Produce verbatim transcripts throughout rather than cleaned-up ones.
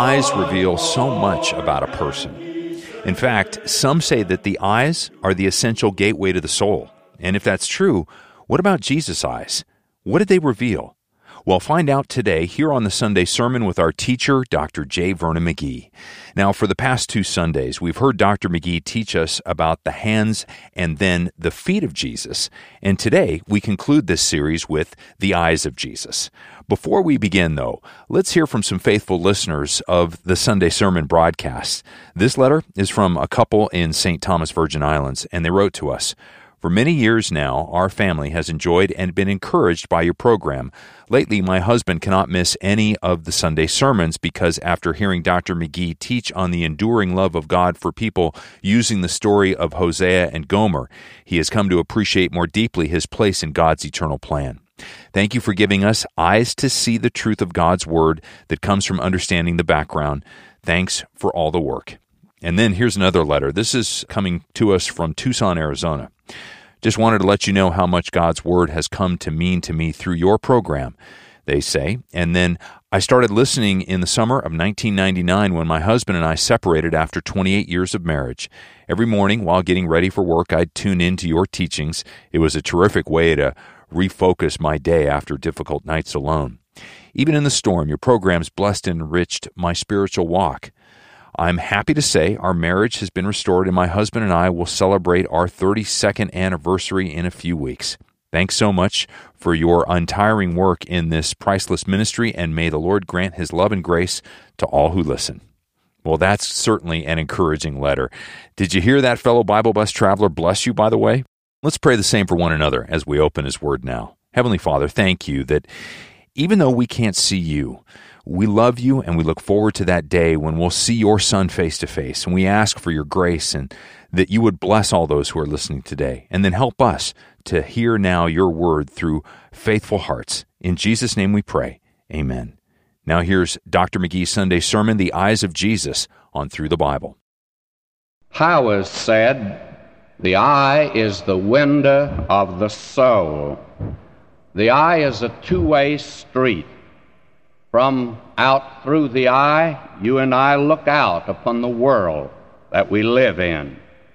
Eyes reveal so much about a person. In fact, some say that the eyes are the essential gateway to the soul. And if that's true, what about Jesus' eyes? What did they reveal? Well, find out today here on the Sunday Sermon with our teacher, Doctor J. Vernon McGee. Now, for the past two Sundays, we've heard Doctor McGee teach us about the hands and then the feet of Jesus. And today, we conclude this series with the eyes of Jesus. Before we begin, though, let's hear from some faithful listeners of the Sunday Sermon broadcast. This letter is from a couple in Saint Thomas, Virgin Islands, and they wrote to us, "For many years now, our family has enjoyed and been encouraged by your program. Lately, my husband cannot miss any of the Sunday sermons because after hearing Doctor McGee teach on the enduring love of God for people using the story of Hosea and Gomer, he has come to appreciate more deeply his place in God's eternal plan. Thank you for giving us eyes to see the truth of God's Word that comes from understanding the background. Thanks for all the work." And then here's another letter. This is coming to us from Tucson, Arizona. "Just wanted to let you know how much God's Word has come to mean to me through your program," they say. "And then I started listening in the summer of nineteen ninety-nine when my husband and I separated after twenty-eight years of marriage. Every morning while getting ready for work, I'd tune in to your teachings. It was a terrific way to refocus my day after difficult nights alone. Even in the storm, your programs blessed and enriched my spiritual walk. I'm happy to say our marriage has been restored and my husband and I will celebrate our thirty-second anniversary in a few weeks. Thanks so much for your untiring work in this priceless ministry, and may the Lord grant His love and grace to all who listen." Well, that's certainly an encouraging letter. Did you hear that, fellow Bible bus traveler? Bless you, by the way. Let's pray the same for one another as we open His Word now. Heavenly Father, thank you that even though we can't see you, we love you and we look forward to that day when we'll see your Son face to face. And we ask for your grace and that you would bless all those who are listening today. And then help us to hear now your word through faithful hearts. In Jesus' name we pray. Amen. Now here's Doctor McGee's Sunday Sermon, The Eyes of Jesus, on Through the Bible. Howes said, "The eye is the window of the soul." The eye is a two-way street. From out through the eye, you and I look out upon the world that we live in.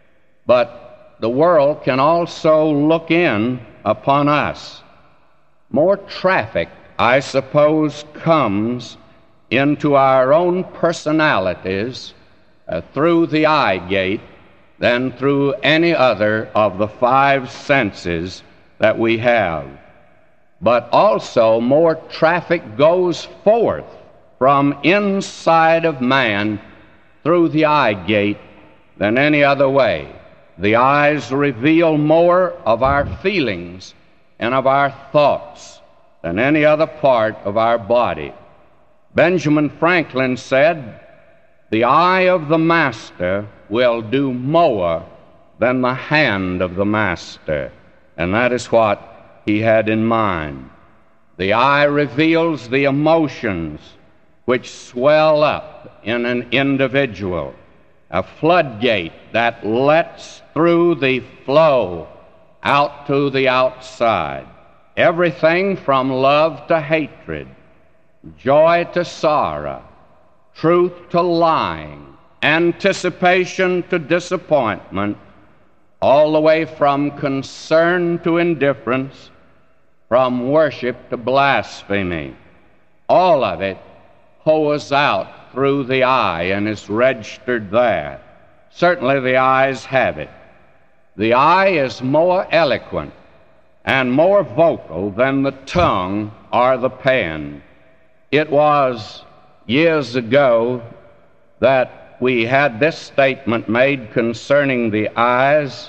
But the world can also look in upon us. More traffic, I suppose, comes into our own personalities uh, through the eye gate than through any other of the five senses that we have. But also more traffic goes forth from inside of man through the eye gate than any other way. The eyes reveal more of our feelings and of our thoughts than any other part of our body. Benjamin Franklin said, "The eye of the master will do more than the hand of the master." And that is what he had in mind. The eye reveals the emotions which swell up in an individual, a floodgate that lets through the flow out to the outside. Everything from love to hatred, joy to sorrow, truth to lying, anticipation to disappointment, all the way from concern to indifference, from worship to blasphemy. All of it pours out through the eye and is registered there. Certainly the eyes have it. The eye is more eloquent and more vocal than the tongue or the pen. It was years ago that we had this statement made concerning the eyes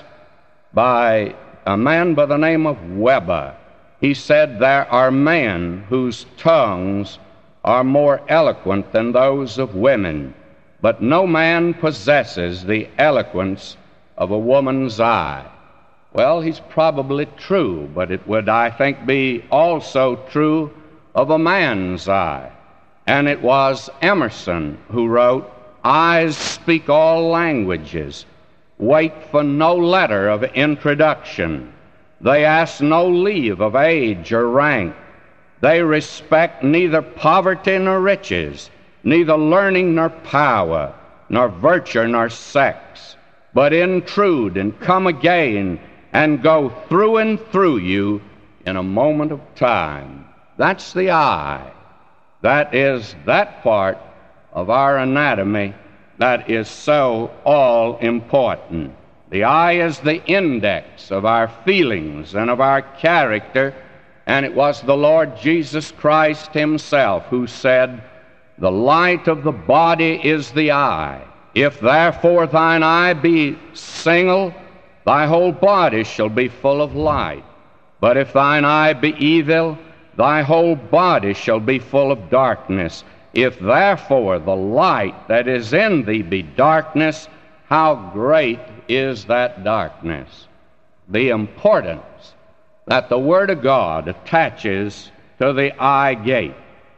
by a man by the name of Weber. He said, "There are men whose tongues are more eloquent than those of women, but no man possesses the eloquence of a woman's eye." Well, he's probably true, but it would, I think, be also true of a man's eye. And it was Emerson who wrote, "Eyes speak all languages, wait for no letter of introduction. They ask no leave of age or rank. They respect neither poverty nor riches, neither learning nor power, nor virtue nor sex, but intrude and come again and go through and through you in a moment of time. That's the eye. That is that part of our anatomy that is so all important. The eye is the index of our feelings and of our character, and it was the Lord Jesus Christ himself who said, "The light of the body is the eye. If therefore thine eye be single, thy whole body shall be full of light. But if thine eye be evil, thy whole body shall be full of darkness. If therefore the light that is in thee be darkness, how great is that darkness?" The importance that the Word of God attaches to the eye gate.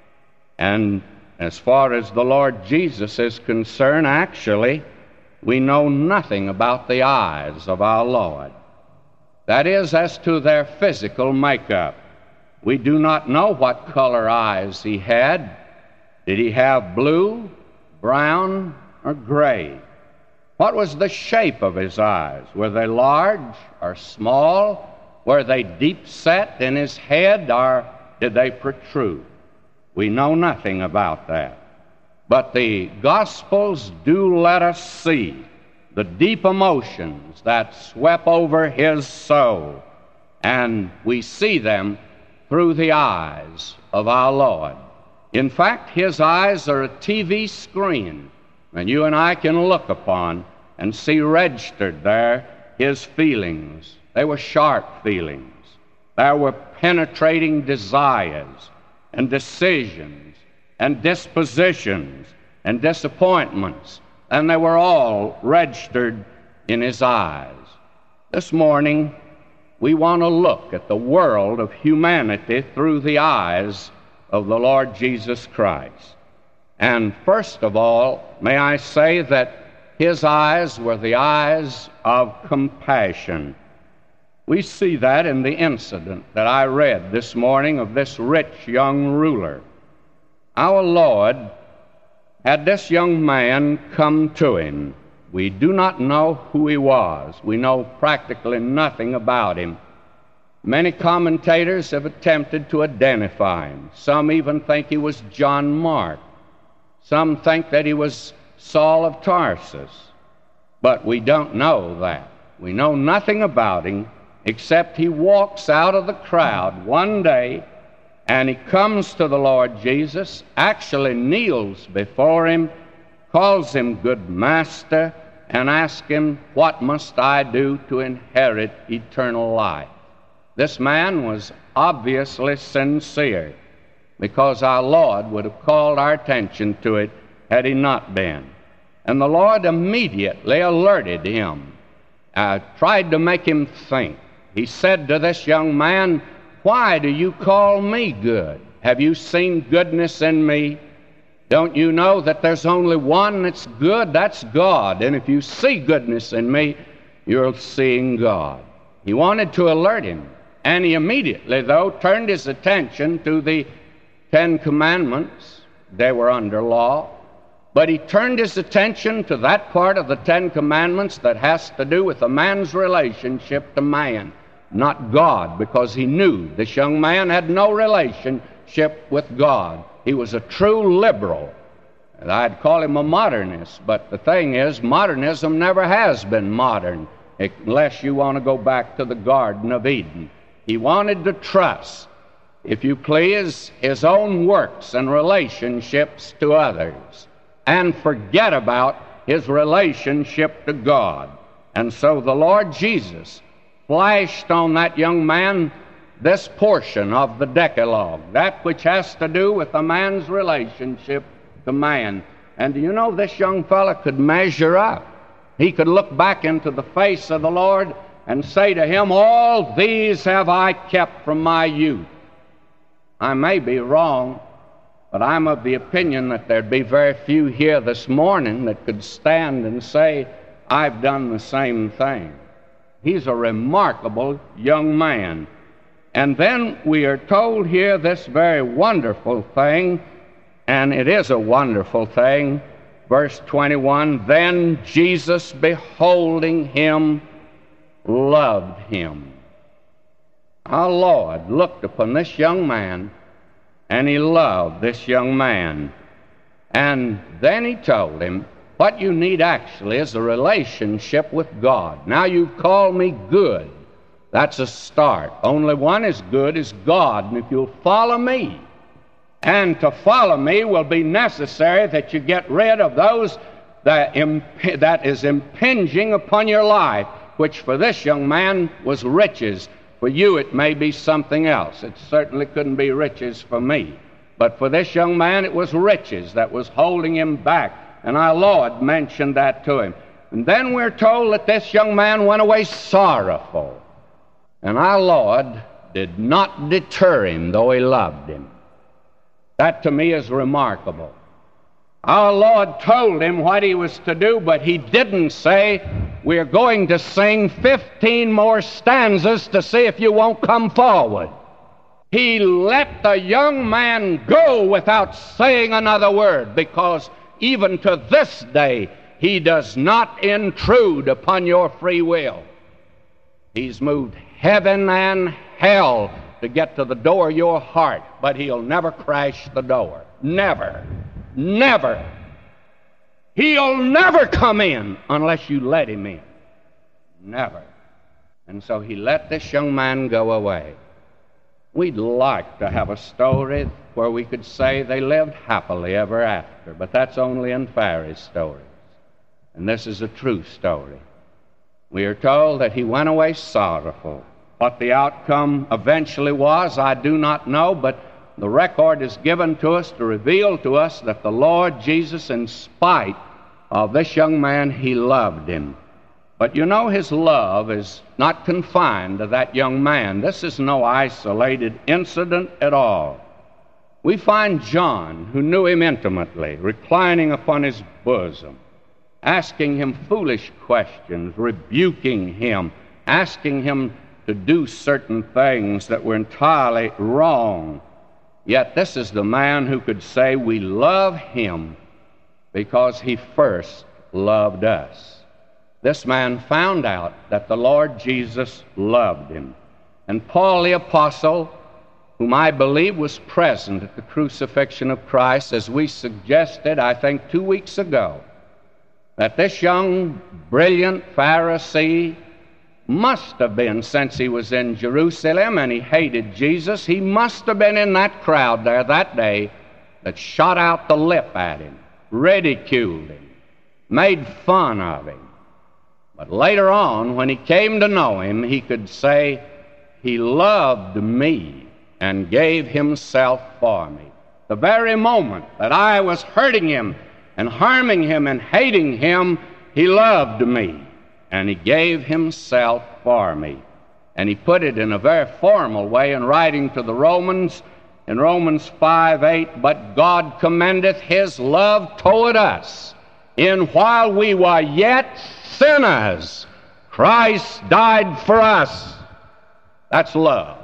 And as far as the Lord Jesus is concerned, actually, we know nothing about the eyes of our Lord. That is, as to their physical makeup. We do not know what color eyes he had. Did he have blue, brown, or gray? What was the shape of his eyes? Were they large or small? Were they deep set in his head, or did they protrude? We know nothing about that. But the Gospels do let us see the deep emotions that swept over his soul, and we see them through the eyes of our Lord. In fact, his eyes are a T V screen, and you and I can look upon and see registered there his feelings. They were sharp feelings. There were penetrating desires and decisions and dispositions and disappointments, and they were all registered in his eyes. This morning, we want to look at the world of humanity through the eyes of the Lord Jesus Christ. And first of all, may I say that his eyes were the eyes of compassion. We see that in the incident that I read this morning of this rich young ruler. Our Lord had this young man come to him. We do not know who he was. We know practically nothing about him. Many commentators have attempted to identify him. Some even think he was John Mark. Some think that he was Saul of Tarsus. But we don't know that. We know nothing about him except he walks out of the crowd one day and he comes to the Lord Jesus, actually kneels before him, calls him good master, and asks him, "What must I do to inherit eternal life?" This man was obviously sincere, because our Lord would have called our attention to it had he not been. And the Lord immediately alerted him, uh, tried to make him think. He said to this young man, "Why do you call me good? Have you seen goodness in me? Don't you know that there's only one that's good? That's God. And if you see goodness in me, you're seeing God." He wanted to alert him. And he immediately, though, turned his attention to the Ten Commandments. They were under law. But he turned his attention to that part of the Ten Commandments that has to do with a man's relationship to man, not God, because he knew this young man had no relationship with God. He was a true liberal. And I'd call him a modernist, but the thing is, modernism never has been modern, unless you want to go back to the Garden of Eden. He wanted to trust, if you please, his own works and relationships to others, and forget about his relationship to God. And so the Lord Jesus flashed on that young man this portion of the Decalogue, that which has to do with a man's relationship to man. And do you know, this young fellow could measure up. He could look back into the face of the Lord and say to him, "All these have I kept from my youth." I may be wrong, but I'm of the opinion that there'd be very few here this morning that could stand and say, "I've done the same thing." He's a remarkable young man. And then we are told here this very wonderful thing, And it is a wonderful thing. Verse twenty-one, then Jesus, beholding him, loved him. Our Lord looked upon this young man, and he loved this young man. And then he told him, what you need actually is a relationship with God. Now you've called me good. That's a start. Only one is good is God. And if you'll follow me, and to follow me will be necessary that you get rid of those that, imp- that is impinging upon your life, which for this young man was riches. For you it may be something else. It certainly couldn't be riches for me. But for this young man it was riches that was holding him back. And our Lord mentioned that to him. And then we're told that this young man went away sorrowful. And our Lord did not deter him, though he loved him. That to me is remarkable. Our Lord told him what he was to do, but he didn't say, we're going to sing fifteen more stanzas to see if you won't come forward. He let the young man go without saying another word, because even to this day, he does not intrude upon your free will. He's moved heaven and hell to get to the door of your heart, but he'll never crash the door. Never. Never. He'll never come in unless you let him in. Never. And so he let this young man go away. We'd like to have a story where we could say they lived happily ever after, but that's only in fairy stories. And this is a true story. We are told that he went away sorrowful. What the outcome eventually was, I do not know, but the record is given to us to reveal to us that the Lord Jesus, in spite of this young man, he loved him. But you know, his love is not confined to that young man. This is no isolated incident at all. We find John, who knew him intimately, reclining upon his bosom, asking him foolish questions, rebuking him, asking him to do certain things that were entirely wrong. Yet this is the man who could say we love him because he first loved us. This man found out that the Lord Jesus loved him. And Paul the Apostle, whom I believe was present at the crucifixion of Christ, as we suggested, I think, two weeks ago, that this young, brilliant Pharisee must have been, since he was in Jerusalem and he hated Jesus, he must have been in that crowd there that day that shot out the lip at him, ridiculed him, made fun of him. But later on, when he came to know him, he could say, he loved me and gave himself for me. The very moment that I was hurting him and harming him and hating him, he loved me and he gave himself for me. And he put it in a very formal way in writing to the Romans, in Romans five eight, but God commendeth his love toward us, in while we were yet sinners, Christ died for us. That's love.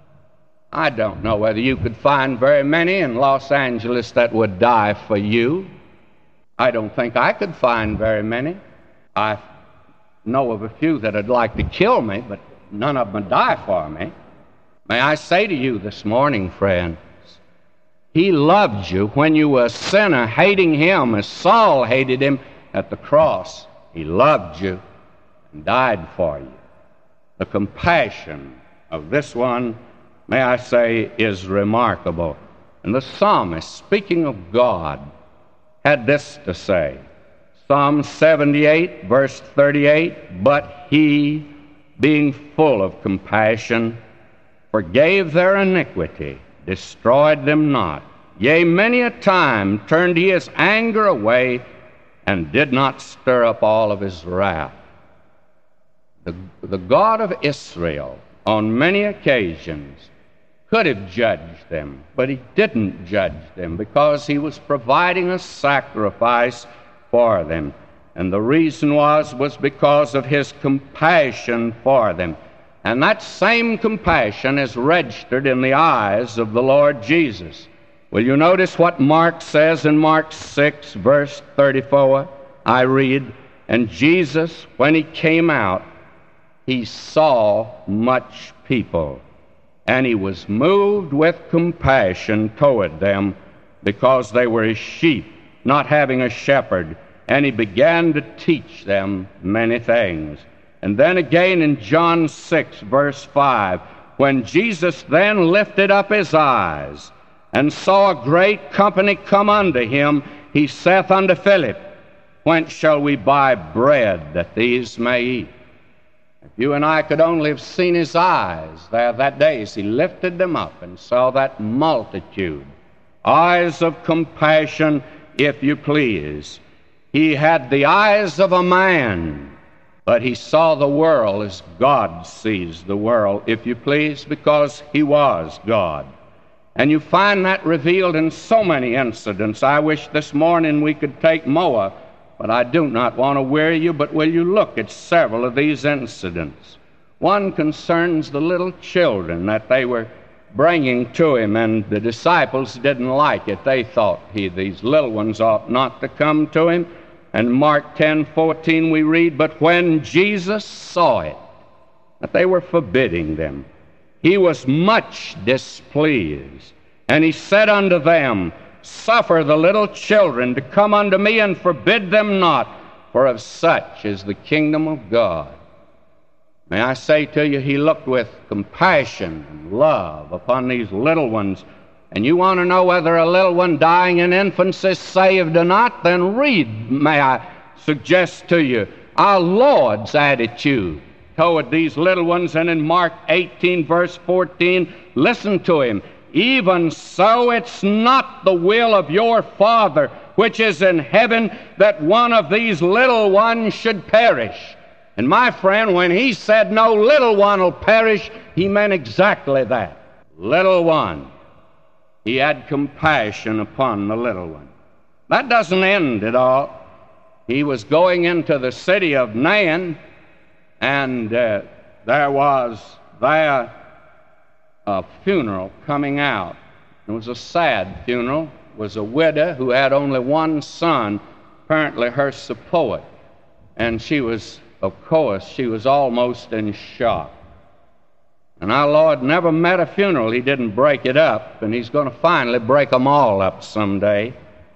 I don't know whether you could find very many in Los Angeles that would die for you. I don't think I could find very many. I know of a few that would like to kill me, but none of them would die for me. May I say to you this morning, friends, he loved you when you were a sinner, hating him as Saul hated him at the cross. He loved you and died for you. The compassion of this one, may I say, is remarkable. And the psalmist, speaking of God, had this to say. Psalm seventy-eight, verse thirty-eight, but he, being full of compassion, forgave their iniquity, destroyed them not. Yea, many a time turned he his anger away, and did not stir up all of his wrath. The, the God of Israel, on many occasions, could have judged them, but he didn't judge them because he was providing a sacrifice for them. And the reason was, was because of his compassion for them. And that same compassion is registered in the eyes of the Lord Jesus. Will you notice what Mark says in Mark six, verse thirty-four? I read, "And Jesus, when he came out, he saw much people, and he was moved with compassion toward them, because they were his sheep, not having a shepherd. And he began to teach them many things." And then again in John six, verse five, "When Jesus then lifted up his eyes, and saw a great company come unto him, he saith unto Philip, Whence shall we buy bread that these may eat?" If you and I could only have seen his eyes there that day as he lifted them up and saw that multitude. Eyes of compassion, if you please. He had the eyes of a man, but he saw the world as God sees the world, if you please, because he was God. And you find that revealed in so many incidents. I wish this morning we could take more, but I do not want to weary you, but will you look at several of these incidents? One concerns the little children that they were bringing to him, and the disciples didn't like it. They thought he, these little ones ought not to come to him. And Mark ten fourteen we read, "But when Jesus saw it, that they were forbidding them, he was much displeased. And he said unto them, Suffer the little children to come unto me, and forbid them not, for of such is the kingdom of God." May I say to you, he looked with compassion and love upon these little ones. And you want to know whether a little one dying in infancy is saved or not? Then read, may I suggest to you, our Lord's attitude toward these little ones. And in Mark eighteen, verse fourteen, listen to him. "Even so it's not the will of your Father which is in heaven that one of these little ones should perish." And my friend, when he said no little one will perish, he meant exactly that. Little one. He had compassion upon the little one. That doesn't end it all. He was going into the city of Nain, and uh, there was there a funeral coming out. It was a sad funeral. It was a widow who had only one son, apparently her support. And she was, of course, she was almost in shock. And our Lord never met a funeral he didn't break it up, and he's going to finally break them all up someday.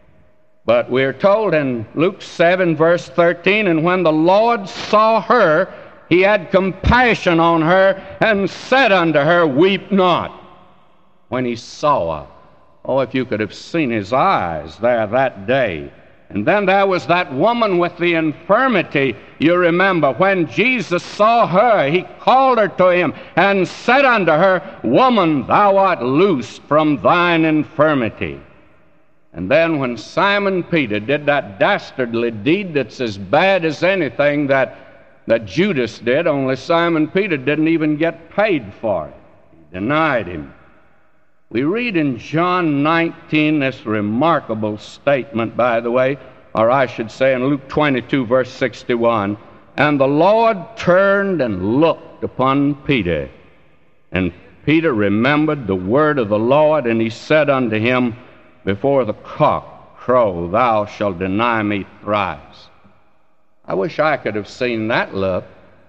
But we're told in Luke seven, verse thirteen, "And when the Lord saw her, he had compassion on her, and said unto her, Weep not." When he saw her, oh, if you could have seen his eyes there that day. And then there was that woman with the infirmity, you remember. When Jesus saw her, he called her to him and said unto her, "Woman, thou art loosed from thine infirmity." And then when Simon Peter did that dastardly deed that's as bad as anything that, that Judas did, only Simon Peter didn't even get paid for it. He denied him. We read in John nineteen this remarkable statement, by the way, or I should say in Luke twenty-two, verse sixty-one, "And the Lord turned and looked upon Peter. And Peter remembered the word of the Lord, and he said unto him, Before the cock crow, thou shalt deny me thrice." I wish I could have seen that look.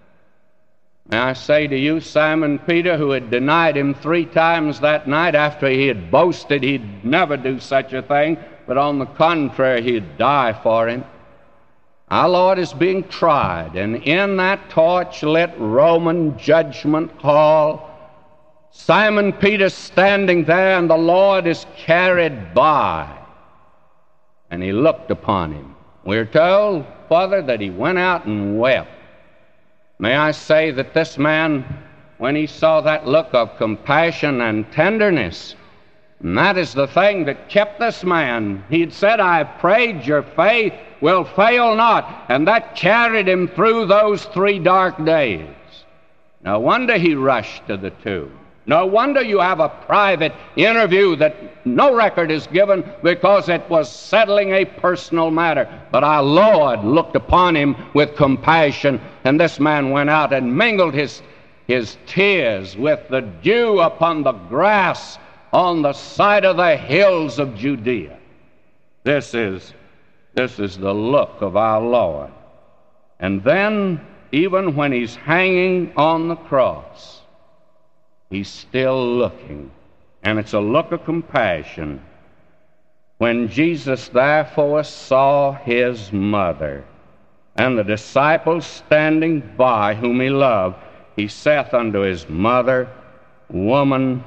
May I say to you, Simon Peter, who had denied him three times that night after he had boasted he'd never do such a thing, but on the contrary, he'd die for him. Our Lord is being tried, and in that torch-lit Roman judgment hall, Simon Peter standing there, and the Lord is carried by, and he looked upon him. We're told, Father, that he went out and wept. May I say that this man, when he saw that look of compassion and tenderness, and that is the thing that kept this man. He'd said, "I prayed, your faith will fail not," and that carried him through those three dark days. No wonder he rushed to the tomb. No wonder you have a private interview that no record is given, because it was settling a personal matter. But our Lord looked upon him with compassion, and this man went out and mingled his, his tears with the dew upon the grass on the side of the hills of Judea. This is, this is the look of our Lord. And then, even when he's hanging on the cross, he's still looking. And it's a look of compassion. When Jesus therefore saw his mother and the disciples standing by whom he loved, he saith unto his mother, Woman,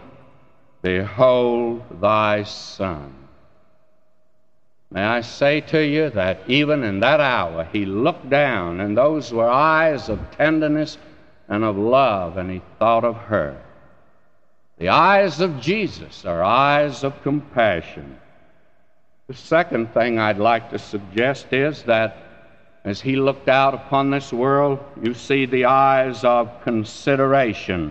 behold thy son. May I say to you that even in that hour he looked down, and those were eyes of tenderness and of love, and he thought of her. The eyes of Jesus are eyes of compassion. The second thing I'd like to suggest is that as he looked out upon this world, you see the eyes of consideration.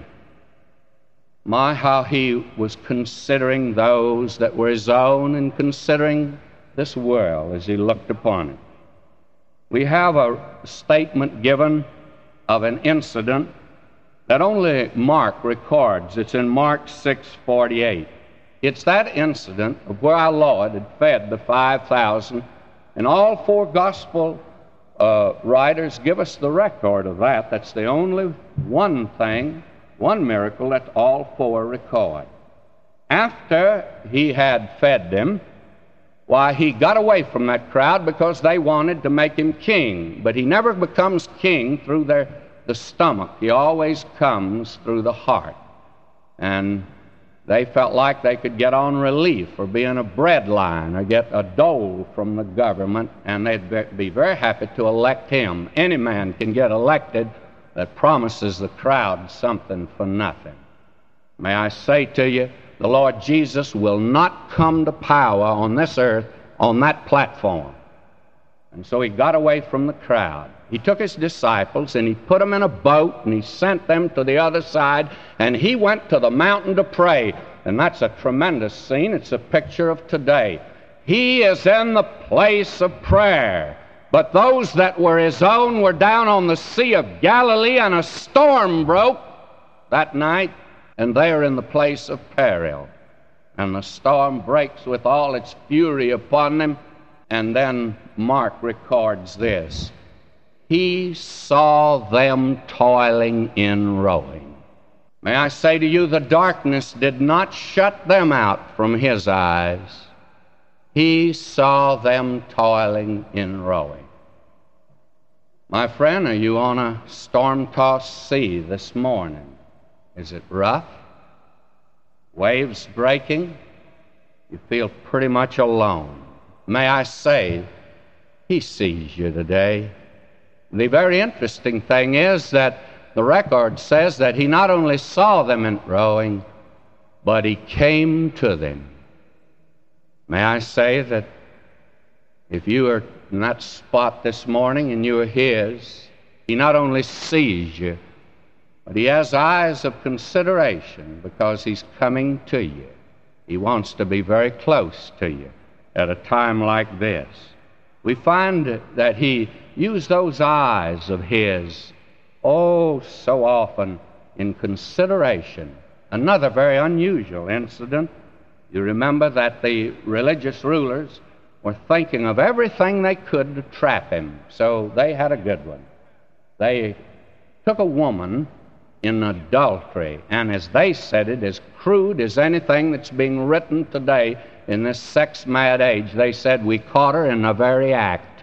My, how he was considering those that were his own and considering this world as he looked upon it. We have a statement given of an incident that only Mark records. It's in Mark six forty-eight. It's that incident of where our Lord had fed the five thousand, and all four gospel uh, writers give us the record of that. That's the only one thing, one miracle that all four record. After he had fed them, why, he got away from that crowd because they wanted to make him king. But he never becomes king through their, the stomach. He always comes through the heart. And they felt like they could get on relief or be in a bread line or get a dole from the government, and they'd be very happy to elect him. Any man can get elected that promises the crowd something for nothing. May I say to you, the Lord Jesus will not come to power on this earth on that platform. And so he got away from the crowd. He took his disciples and he put them in a boat and he sent them to the other side, and he went to the mountain to pray. And that's a tremendous scene. It's a picture of today. He is in the place of prayer. But those that were his own were down on the Sea of Galilee, and a storm broke that night, and they are in the place of peril. And the storm breaks with all its fury upon them. And then Mark records this. He saw them toiling in rowing. May I say to you, the darkness did not shut them out from his eyes. He saw them toiling in rowing. My friend, are you on a storm-tossed sea this morning? Is it rough? Waves breaking? You feel pretty much alone. May I say, he sees you today. The very interesting thing is that the record says that he not only saw them in rowing, but he came to them. May I say that if you are in that spot this morning and you are his, he not only sees you, but he has eyes of consideration because he's coming to you. He wants to be very close to you at a time like this. We find that he used those eyes of his, oh, so often in consideration. Another very unusual incident. You remember that the religious rulers were thinking of everything they could to trap him, so they had a good one. They took a woman in adultery, and as they said it, as crude as anything that's being written today in this sex-mad age, they said, we caught her in the very act.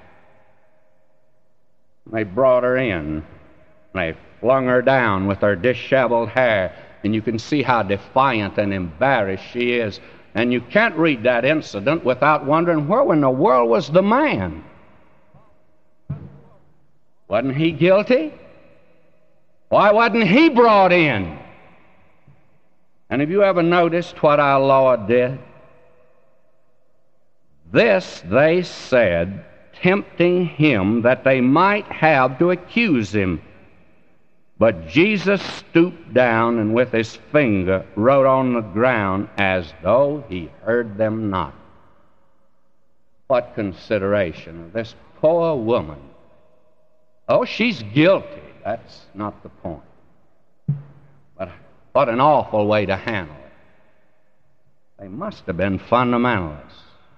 They brought her in. They flung her down with her disheveled hair, and you can see how defiant and embarrassed she is. And you can't read that incident without wondering, where in the world was the man? Wasn't he guilty? Why wasn't he brought in? And have you ever noticed what our Lord did? This they said, tempting him that they might have to accuse him. But Jesus stooped down and with his finger wrote on the ground as though he heard them not. What consideration of this poor woman. Oh, she's guilty. That's not the point. But what an awful way to handle it. They must have been fundamentalists.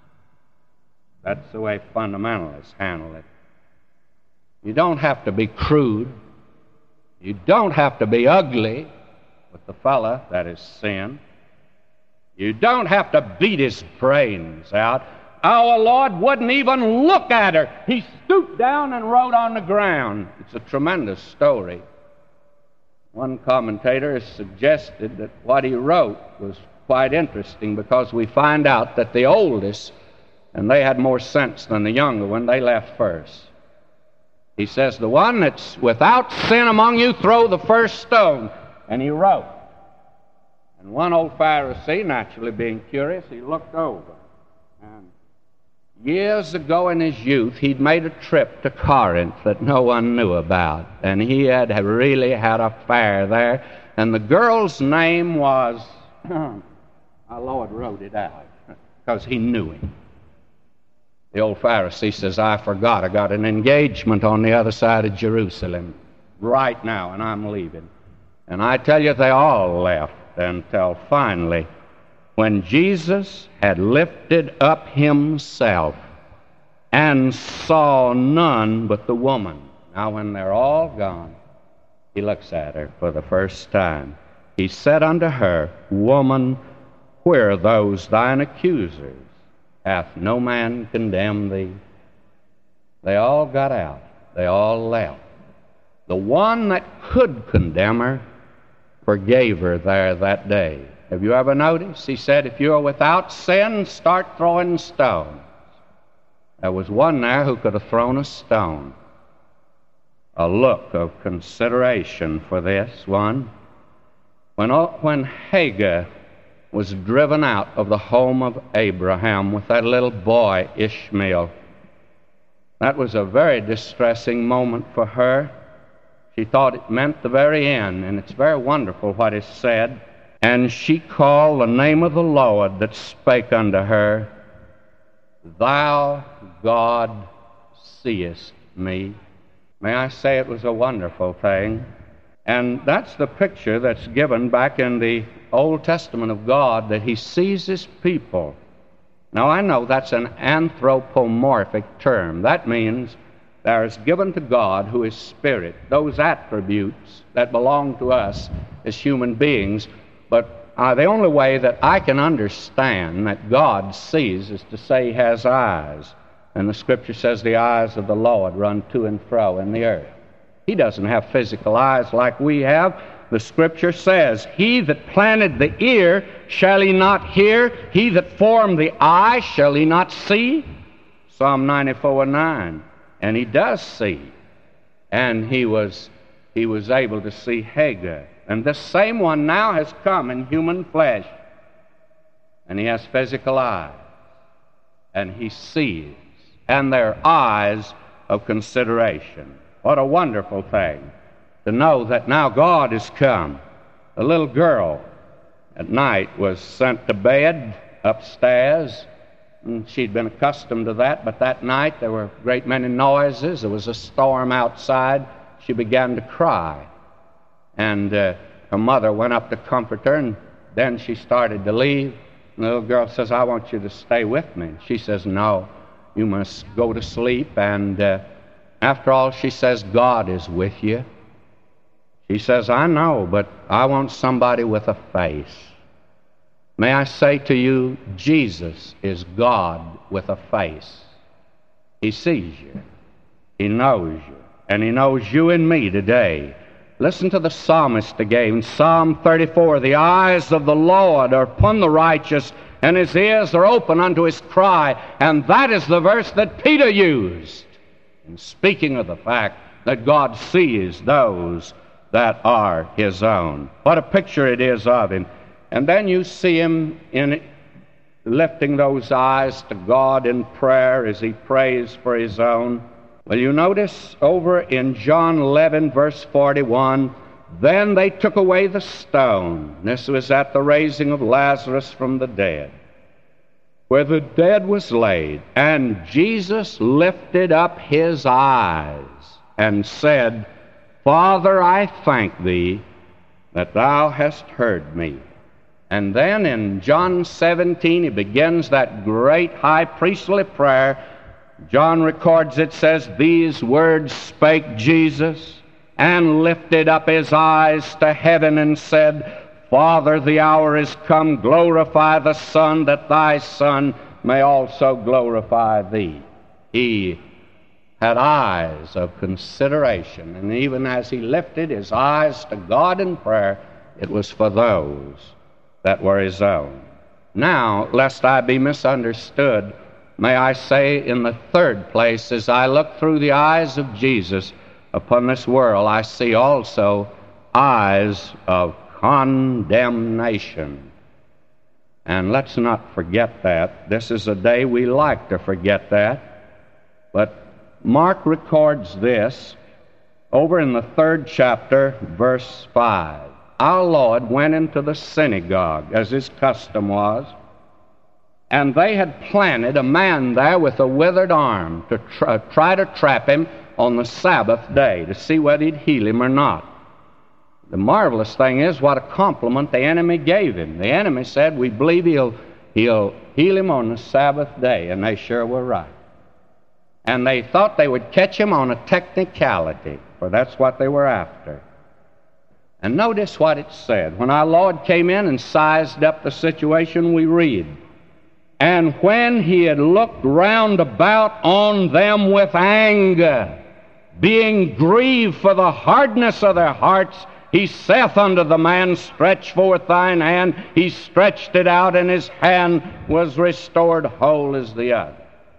That's the way fundamentalists handle it. You don't have to be crude. You don't have to be ugly with the fella that is sin. You don't have to beat his brains out. Our Lord wouldn't even look at her. He stooped down and wrote on the ground. It's a tremendous story. One commentator has suggested that what he wrote was quite interesting because we find out that the oldest, and they had more sense than the younger one, they left first. He says, the one that's without sin among you, throw the first stone. And he wrote. And one old Pharisee, naturally being curious, he looked over. And years ago in his youth, he'd made a trip to Corinth that no one knew about. And he had really had a fair there. And the girl's name was, our Lord wrote it out, because he knew him. The old Pharisee says, I forgot. I got an engagement on the other side of Jerusalem right now, and I'm leaving. And I tell you, they all left until finally, when Jesus had lifted up himself and saw none but the woman. Now, when they're all gone, he looks at her for the first time. He said unto her, Woman, where are those thine accusers? Hath no man condemned thee? They all got out. They all left. The one that could condemn her forgave her there that day. Have you ever noticed? He said, if you're without sin, start throwing stones. There was one there who could have thrown a stone. A look of consideration for this one. When, when Hagar was driven out of the home of Abraham with that little boy, Ishmael, that was a very distressing moment for her. She thought it meant the very end, and it's very wonderful what is said. And she called the name of the Lord that spake unto her, Thou, God, seest me. May I say it was a wonderful thing? And that's the picture that's given back in the Old Testament of God, that he sees his people. Now, I know that's an anthropomorphic term. That means there is given to God, who is spirit, those attributes that belong to us as human beings. But uh, the only way that I can understand that God sees is to say he has eyes. And the Scripture says the eyes of the Lord run to and fro in the earth. He doesn't have physical eyes like we have. The Scripture says, He that planted the ear, shall he not hear? He that formed the eye, shall he not see? Psalm ninety-four and nine. And he does see. And he was, he was able to see Hagar. And this same one now has come in human flesh. And he has physical eyes. And he sees. And they're eyes of consideration. What a wonderful thing to know that now God has come. A little girl at night was sent to bed upstairs, and she'd been accustomed to that, but that night there were a great many noises. There was a storm outside. She began to cry, and uh, her mother went up to comfort her, and then she started to leave. And the little girl says, I want you to stay with me. She says, no, you must go to sleep. And uh, after all, she says, God is with you. She says, I know, but I want somebody with a face. May I say to you, Jesus is God with a face. He sees you. He knows you. And he knows you and me today. Listen to the psalmist again. Psalm thirty-four, the eyes of the Lord are upon the righteous, and his ears are open unto his cry. And that is the verse that Peter used in speaking of the fact that God sees those that are his own. What a picture it is of him. And then you see him in lifting those eyes to God in prayer as he prays for his own. Well, you notice over in John eleven, verse forty-one, then they took away the stone. This was at the raising of Lazarus from the dead, where the dead was laid. And Jesus lifted up his eyes and said, Father, I thank thee that thou hast heard me. And then in John seventeen, he begins that great high priestly prayer. John records, it says, "These words spake Jesus, and lifted up his eyes to heaven, and said, Father, the hour is come, glorify the Son, that thy Son may also glorify thee." He had eyes of consideration, and even as he lifted his eyes to God in prayer, it was for those that were his own. Now, lest I be misunderstood, may I say in the third place, as I look through the eyes of Jesus upon this world, I see also eyes of condemnation. And let's not forget that. This is a day we like to forget that. But Mark records this over in the third chapter, verse five. Our Lord went into the synagogue, as his custom was, and they had planted a man there with a withered arm to try, try to trap him on the Sabbath day to see whether he'd heal him or not. The marvelous thing is what a compliment the enemy gave him. The enemy said, "We believe he'll, he'll heal him on the Sabbath day," and they sure were right. And they thought they would catch him on a technicality, for that's what they were after. And notice what it said. When our Lord came in and sized up the situation, we read, "And when he had looked round about on them with anger, being grieved for the hardness of their hearts, he saith unto the man, Stretch forth thine hand. He stretched it out, and his hand was restored whole as the other."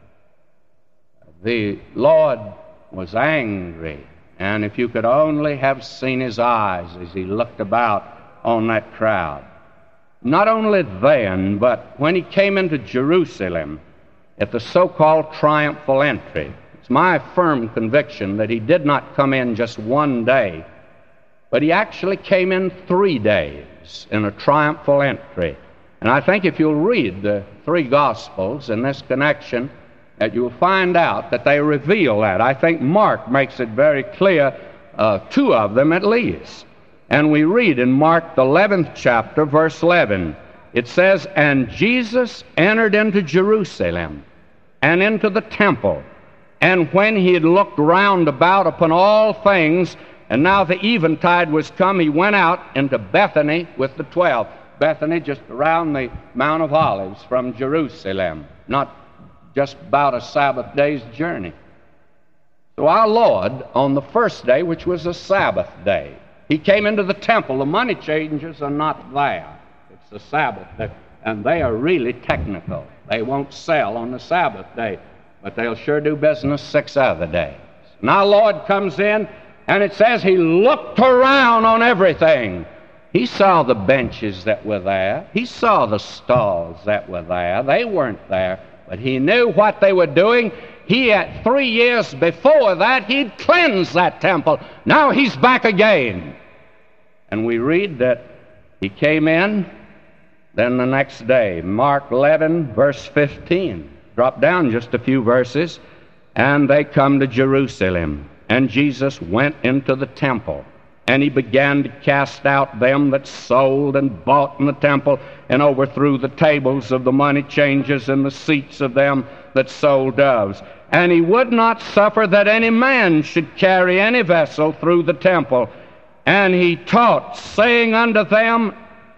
The Lord was angry, and if you could only have seen his eyes as he looked about on that crowd. Not only then, but when he came into Jerusalem at the so-called triumphal entry. It's my firm conviction that he did not come in just one day, but he actually came in three days in a triumphal entry. And I think if you'll read the three Gospels in this connection, that you'll find out that they reveal that. I think Mark makes it very clear, uh, two of them at least. And we read in Mark, the eleventh chapter, verse eleven, it says, "And Jesus entered into Jerusalem, and into the temple, and when he had looked round about upon all things, and now the eventide was come, he went out into Bethany with the twelve." Bethany just around the Mount of Olives from Jerusalem, not just about a Sabbath day's journey. So our Lord, on the first day, which was a Sabbath day, he came into the temple. The money changers are not there. It's the Sabbath day, and they are really technical. They won't sell on the Sabbath day, but they'll sure do business six other days. And our Lord comes in, and it says he looked around on everything. He saw the benches that were there. He saw the stalls that were there. They weren't there. But he knew what they were doing. He had three years before that, he'd cleansed that temple. Now he's back again. And we read that he came in, then the next day, Mark eleven, verse fifteen. Drop down just a few verses. "And they come to Jerusalem, and Jesus went into the temple. And he began to cast out them that sold and bought in the temple, and overthrew the tables of the money changers and the seats of them that sold doves. And he would not suffer that any man should carry any vessel through the temple. And he taught, saying unto them,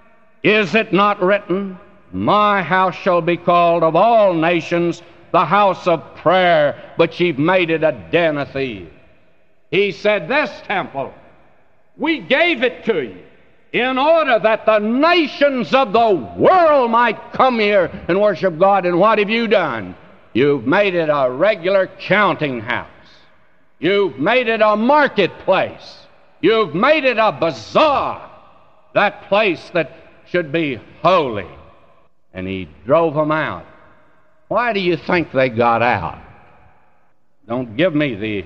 Is it not written, My house shall be called of all nations the house of prayer, but you've made it a den of thieves." He said, "This temple, we gave it to you in order that the nations of the world might come here and worship God. And what have you done? You've made it a regular counting house. You've made it a marketplace. You've made it a bazaar, that place that should be holy." And he drove them out. Why do you think they got out? Don't give me the,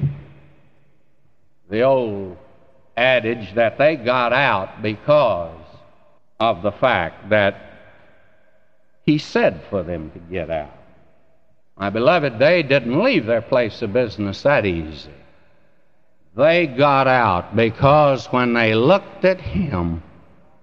the old adage that they got out because of the fact that he said for them to get out. My beloved, they didn't leave their place of business that easy. They got out because when they looked at him,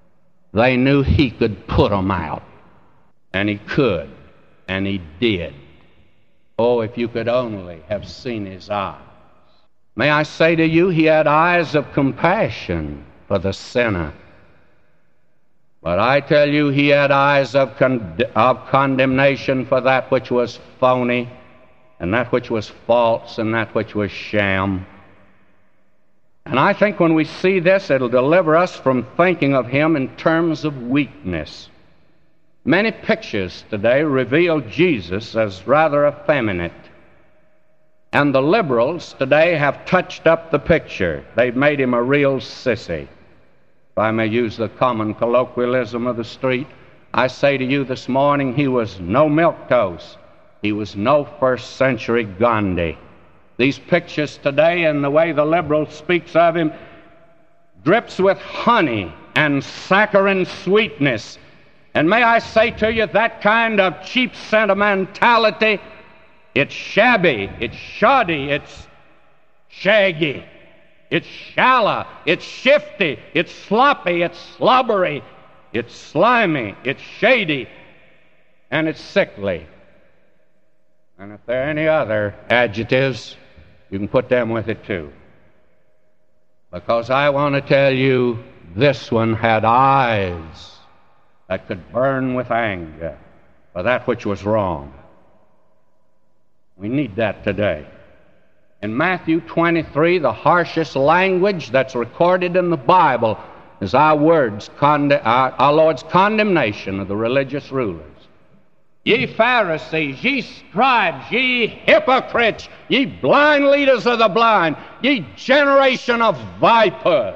they knew he could put them out. And he could, and he did. Oh, if you could only have seen his eyes. May I say to you, he had eyes of compassion for the sinner. But I tell you, he had eyes of, con- of condemnation for that which was phony, and that which was false, and that which was sham. And I think when we see this, it'll deliver us from thinking of him in terms of weakness. Many pictures today reveal Jesus as rather effeminate. And the liberals today have touched up the picture. They've made him a real sissy. If I may use the common colloquialism of the street, I say to you this morning, he was no milquetoast. He was no first century Gandhi. These pictures today and the way the liberal speaks of him drips with honey and saccharine sweetness. And may I say to you, that kind of cheap sentimentality, it's shabby, it's shoddy, it's shaggy, it's shallow, it's shifty, it's sloppy, it's slobbery, it's slimy, it's shady, and it's sickly. And if there are any other adjectives, you can put them with it too. Because I want to tell you, this one had eyes that could burn with anger for that which was wrong. We need that today. In Matthew twenty-three, the harshest language that's recorded in the Bible is our words, conde- our, our Lord's condemnation of the religious rulers. Ye Pharisees, ye scribes, ye hypocrites, ye blind leaders of the blind, ye generation of vipers.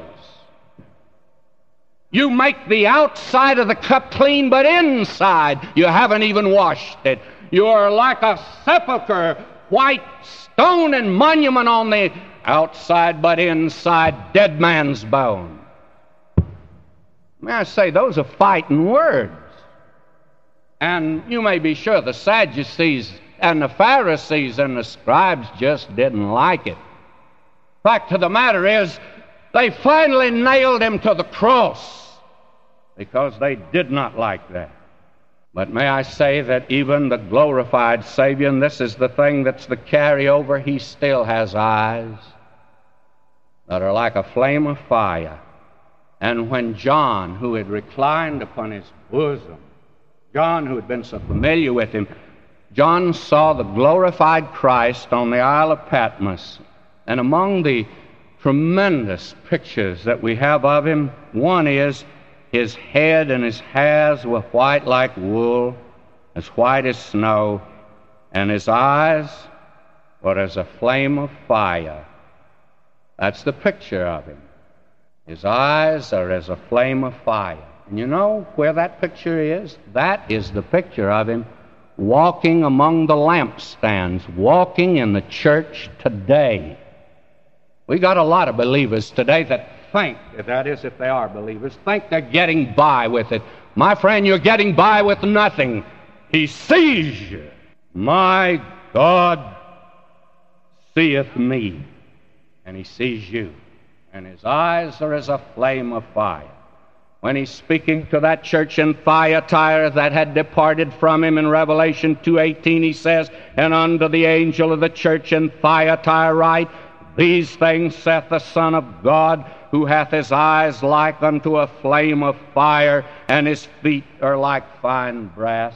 You make the outside of the cup clean, but inside you haven't even washed it. You are like a sepulchre, white stone and monument on the outside, but inside dead man's bone. May I say, those are fighting words. And you may be sure the Sadducees and the Pharisees and the scribes just didn't like it. Fact of the matter is, they finally nailed him to the cross because they did not like that. But may I say that even the glorified Savior, and this is the thing that's the carryover, he still has eyes that are like a flame of fire. And when John, who had reclined upon his bosom, John, who had been so familiar with him, John saw the glorified Christ on the Isle of Patmos. And among the tremendous pictures that we have of him, one is his head and his hairs were white like wool, as white as snow, and his eyes were as a flame of fire. That's the picture of him. His eyes are as a flame of fire. And you know where that picture is? That is the picture of him walking among the lampstands, walking in the church today. We got a lot of believers today that think, that is if they are believers, think they're getting by with it. My friend, you're getting by with nothing. He sees you. My God seeth me, and he sees you. And his eyes are as a flame of fire. When he's speaking to that church in Thyatira that had departed from him in Revelation two eighteen, he says, and unto the angel of the church in Thyatira write, these things saith the Son of God, who hath his eyes like unto a flame of fire, and his feet are like fine brass.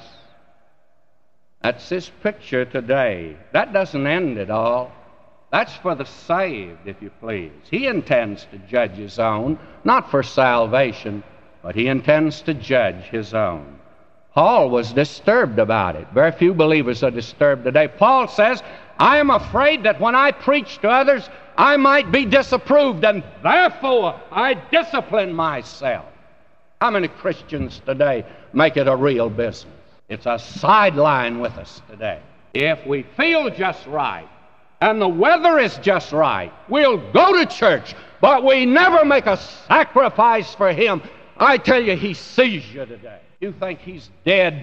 That's his picture today. That doesn't end it all. That's for the saved, if you please. He intends to judge his own, not for salvation, but he intends to judge his own. Paul was disturbed about it. Very few believers are disturbed today. Paul says, I am afraid that when I preach to others, I might be disapproved, and therefore I discipline myself. How many Christians today make it a real business? It's a sideline with us today. If we feel just right, and the weather is just right, we'll go to church, but we never make a sacrifice for him. I tell you, he sees you today. You think he's dead?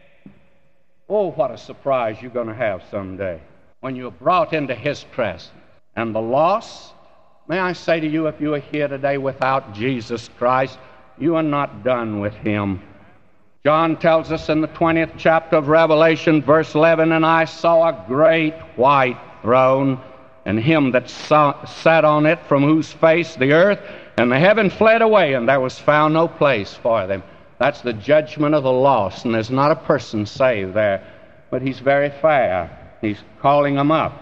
Oh, what a surprise you're going to have someday when you're brought into his presence. And the lost, may I say to you, if you are here today without Jesus Christ, You are not done with him. John tells us in the twentieth chapter of Revelation, verse eleven, and I saw a great white throne, and him that saw, sat on it, from whose face the earth and the heaven fled away, and there was found no place for them. That's the judgment of the lost, and there's not a person saved there. But he's very fair. He's calling them up.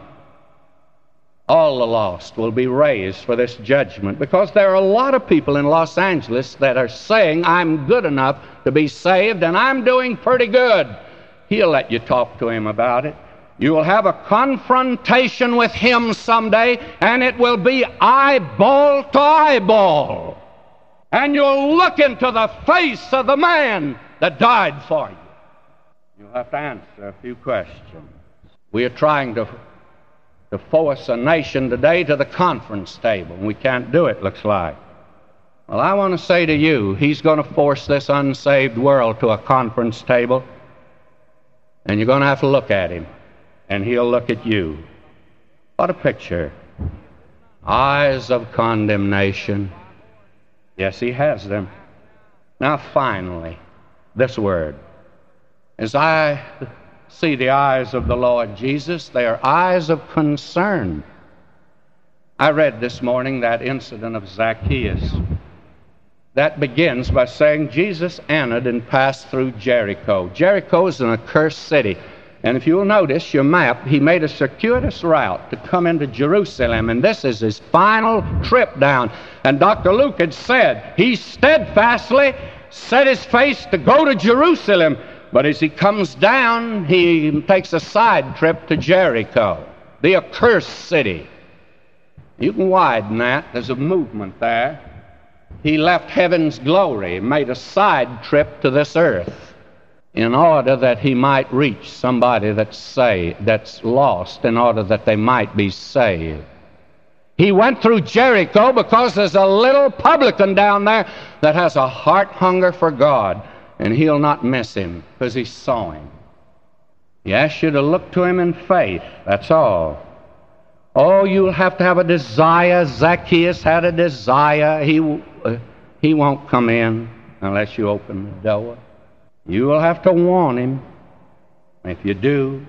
All the lost will be raised for this judgment, because there are a lot of people in Los Angeles that are saying, I'm good enough to be saved, and I'm doing pretty good. He'll let you talk to him about it. You will have a confrontation with him someday, and it will be eyeball to eyeball. And you'll look into the face of the man that died for you. You'll have to answer a few questions. We are trying to, to force a nation today to the conference table, and we can't do it, looks like. Well, I want to say to you, he's going to force this unsaved world to a conference table, and you're going to have to look at him, and he'll look at you. What a picture. Eyes of condemnation. Yes, he has them. Now, finally, this word. As I see the eyes of the Lord Jesus, they are eyes of concern. I read this morning that incident of Zacchaeus. That begins by saying Jesus entered and passed through Jericho. Jericho is an accursed city. And if you'll notice your map, he made a circuitous route to come into Jerusalem, and this is his final trip down. And Doctor Luke had said he steadfastly set his face to go to Jerusalem, but as he comes down, he takes a side trip to Jericho, the accursed city. You can widen that. There's a movement there. He left heaven's glory, made a side trip to this earth, in order that he might reach somebody that's saved, that's lost, in order that they might be saved. He went through Jericho because there's a little publican down there that has a heart hunger for God, and he'll not miss him because he saw him. He asks you to look to him in faith, that's all. Oh, you'll have to have a desire. Zacchaeus had a desire. He, uh, he won't come in unless you open the door. You will have to warn him. If you do,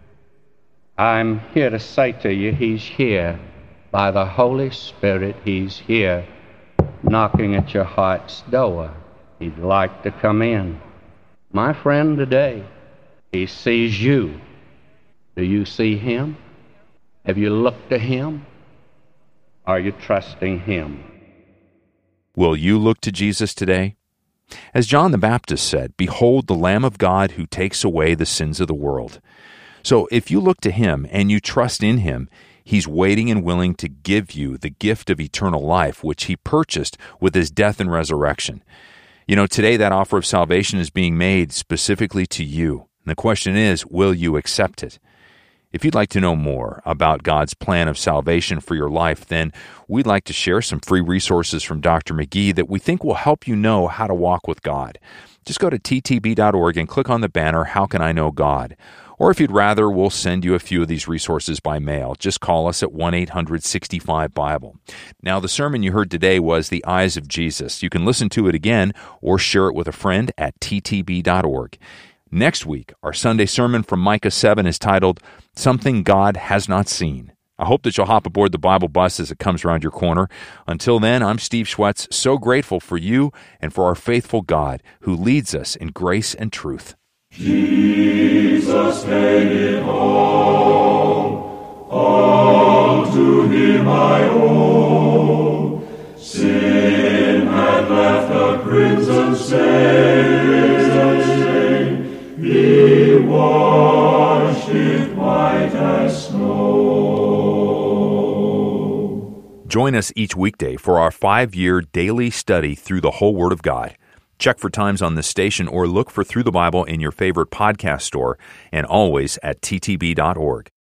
I'm here to say to you, he's here. By the Holy Spirit, he's here, knocking at your heart's door. He'd like to come in. My friend, today, he sees you. Do you see him? Have you looked to him? Are you trusting him? Will you look to Jesus today? As John the Baptist said, "Behold the Lamb of God who takes away the sins of the world." So if you look to him and you trust in him, he's waiting and willing to give you the gift of eternal life, which he purchased with his death and resurrection. You know, today that offer of salvation is being made specifically to you. And the question is, will you accept it? If you'd like to know more about God's plan of salvation for your life, then we'd like to share some free resources from Doctor McGee that we think will help you know how to walk with God. Just go to T T B dot org and click on the banner, How Can I Know God? Or if you'd rather, we'll send you a few of these resources by mail. Just call us at one eight hundred sixty-five Bible. Now, the sermon you heard today was The Eyes of Jesus. You can listen to it again or share it with a friend at T T B dot org. Next week, our Sunday sermon from Micah seven is titled, Something God Has Not Seen. I hope that you'll hop aboard the Bible bus as it comes around your corner. Until then, I'm Steve Schwetz, so grateful for you and for our faithful God who leads us in grace and truth. Jesus made it all, all to him I owe. Sin had left a crimson stain, he washed it white as snow. Join us each weekday for our five-year daily study through the whole Word of God. Check for times on this station or look for Through the Bible in your favorite podcast store, and always at T T B dot org.